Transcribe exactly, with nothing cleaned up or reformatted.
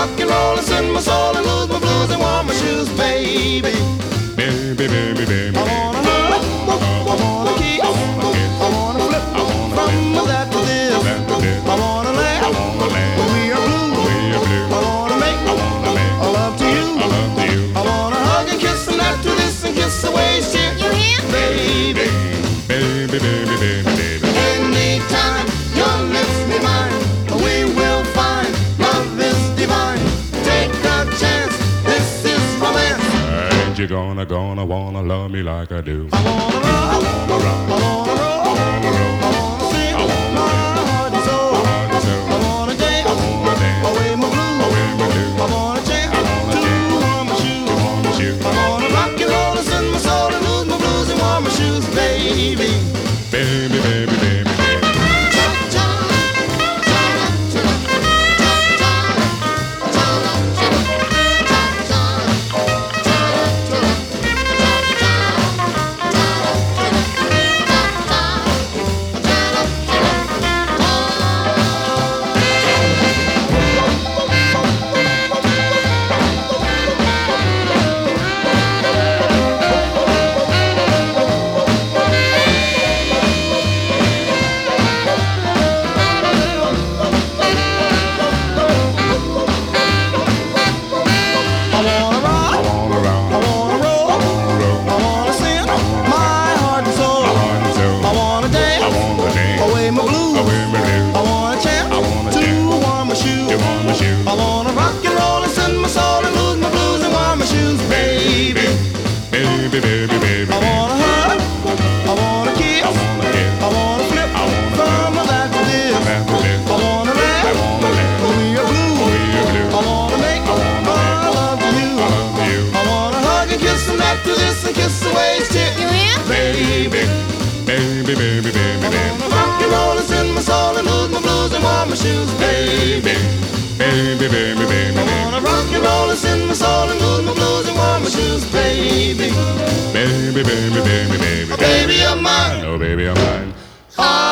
rock and roll and sing my soul and lose my blues and wear my shoes, baby. Baby, baby, baby. I wanna hug, I wanna kiss, I wanna flip from that to this. I wanna laugh when we are blue. I wanna make a love to you. I wanna hug and kiss and that to this and kiss away shit. You hear? Baby, Baby, baby, baby, baby. anytime your lips be mine, we will find love is divine. Take a chance, this is romance. Ain't you gonna, gonna, wanna love me like I do? I wanna rock, I wanna rock, I wanna roll, I wanna roll, I wanna sing my heart and soul. my heart and soul. I wanna dance, I wanna dance, away my blues. away my blues. I wanna chant, I wanna to chant, warm my shoes. to warm my shoes. I wanna rock and roll and sing my soul and lose my blues and warm my shoes, baby. Baby, baby, baby, baby. I wanna rock, I wanna rock, I wanna roll, I wanna roll, I wanna sing my heart and soul. my heart and soul. I wanna I dance, wanna dance, away my blues. away my blues. I wanna chant, I wanna to chant, warm my shoes. to warm my shoes. I wanna rock and roll and sing my soul and lose my blues and warm my shoes, baby. Baby, baby, baby, I wanna hug, I wanna kiss, I wanna kiss, I wanna flip I wanna from that to this. that to this. I wanna I laugh wanna laugh when we are blue. when we are blue. I wanna make I wanna my make love to you. I love you. I wanna hug and kiss and that to this and kiss away shit, You hear? baby. Baby, baby, baby, I baby. wanna rock and roll and sing my soul and lose my blues and warm my shoes, baby. Baby, baby, baby, I baby. wanna rock and roll and sing my soul and lose my blues and warm my shoes, baby. Baby, baby, baby, baby. Baby of mine. Oh, baby, I'm mine. I